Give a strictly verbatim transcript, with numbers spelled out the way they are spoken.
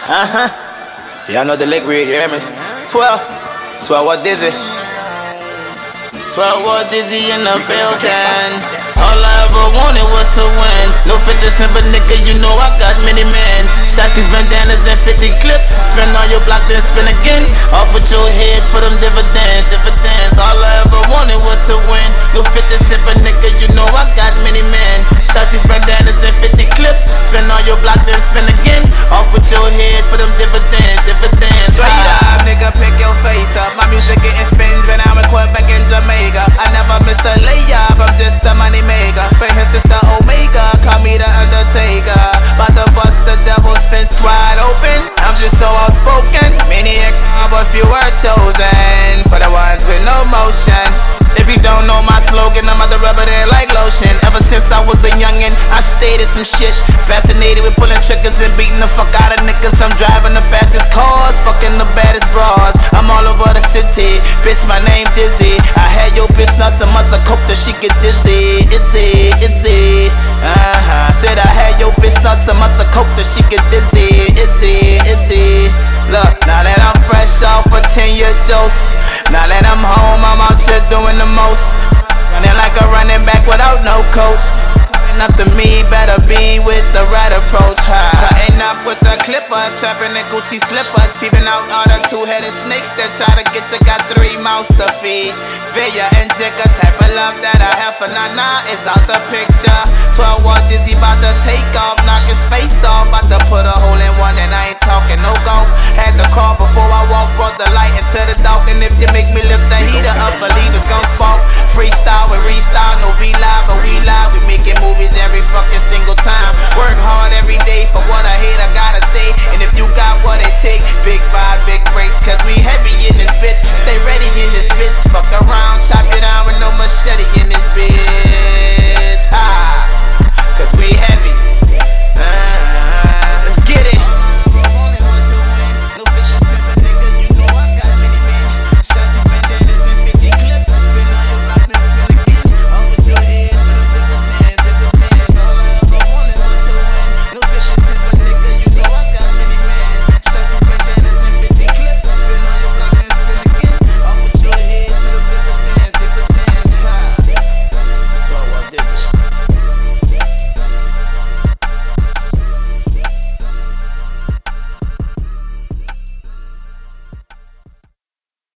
Uh-huh. Y'all know the liquid, you hear me? twelve. twelve, what dizzy? twelve, what dizzy in the building. All I ever wanted was to win. No fifty cent, but nigga, you know I got many men. Shot these bandanas and fifty clips. Spin on your block, then spin again. Off with your head for them dividends, dividends. All I ever wanted was to win. No fifty cent, but nigga, you know I got many men. Shot these bandanas and fifty clips. Spin on your block, then spin again. Off with your head for them dividends, dividends. Straight up, nigga, pick your face up. My music getting spins when I'm in Quebec in Jamaica. I never missed a layup, I'm just a money maker. But his sister Omega, call me the Undertaker. About to bust the devil's fist wide open. I'm just so outspoken. Maniac, but few are chosen. For the ones with no motion. If you don't know my slogan, I'm about to rub it in like lotion. Ever since I was a youngin', I stayed in some shit. Fascinated with pulling triggers and beating the fuck out of niggas. I'm driving the fastest cars, fucking the baddest bras. I'm all over the city, bitch, my name Dizzy. I had your bitch nuts and must have coped that she get dizzy. Izzy, Izzy, uh-huh. Said I had your bitch nuts and must have coped that she get dizzy. Izzy, Izzy. Look, now that I'm fresh off a ten-year dose, now that I'm home, I'm out here doing the most. Running like a running back without no coach. Up to me, better be with the right approach. Huh? Cutting up with the clippers, trapping the Gucci slippers, peeping out all the two-headed snakes that try to get you. Got three mouths to feed. Villa and Jigga, type of love that I have for Nana is out the picture. twelve, what Dizzy bout to take off, knock